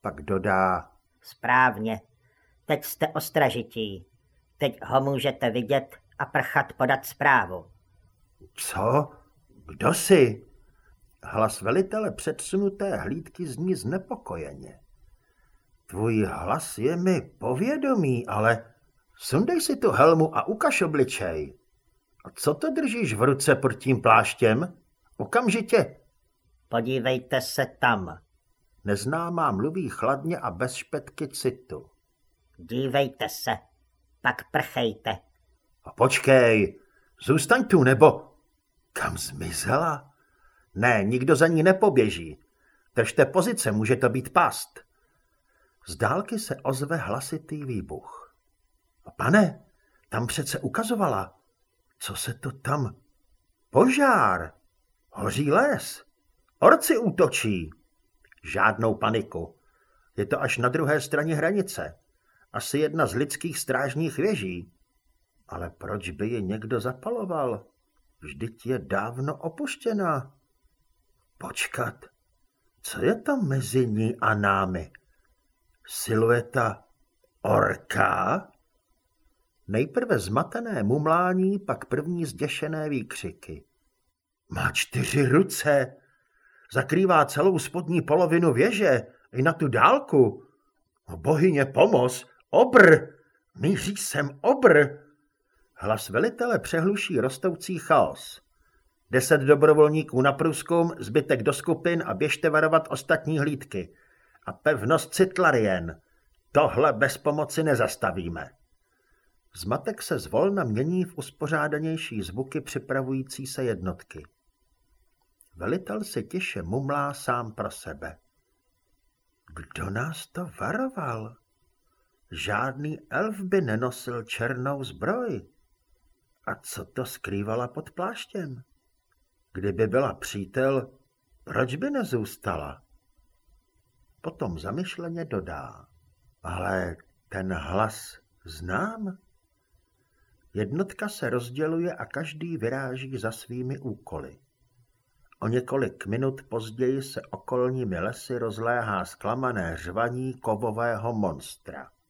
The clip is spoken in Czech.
Pak dodá: Správně. Teď jste ostražití. Teď ho můžete vidět a prchat podat zprávu. Co? Kdo jsi? Hlas velitele předsunuté hlídky zní znepokojeně. Tvůj hlas je mi povědomý, ale sundej si tu helmu a ukaž obličej. A co to držíš v ruce pod tím pláštěm? Okamžitě. Podívejte se tam. Neznámá mluví chladně a bez špetky citu. Dívejte se, pak prchejte. A počkej, zůstaň tu, nebo... Kam zmizela? Ne, nikdo za ní nepoběží. Držte pozice, může to být past. Z dálky se ozve hlasitý výbuch. A pane, tam přece ukazovala. Co se to tam... Požár! Hoří les! Orci útočí! Žádnou paniku. Je to až na druhé straně hranice. Asi jedna z lidských strážních věží. Ale proč by ji někdo zapaloval? Vždyť je dávno opuštěná. Počkat, co je to mezi ní a námi? Silueta orka? Nejprve zmatené mumlání, pak první zděšené výkřiky. Má 4 ruce, zakrývá celou spodní polovinu věže, i na tu dálku. O bohyně pomoz, obr, míří sem obr. Hlas velitele přehluší rostoucí chaos. 10 dobrovolníků na průzkum, zbytek do skupin a běžte varovat ostatní hlídky. A pevnost Citlarien. Tohle bez pomoci nezastavíme. Zmatek se zvolna mění v uspořádanější zvuky připravující se jednotky. Velitel si tiše mumlá sám pro sebe. Kdo nás to varoval? Žádný elf by nenosil černou zbroj. A co to skrývala pod pláštěm? Kdyby byla přítel, proč by nezůstala? Potom zamyšleně dodá. Ale ten hlas znám. Jednotka se rozděluje a každý vyráží za svými úkoly. O několik minut později se okolními lesy rozléhá zklamané řvaní kovového monstra.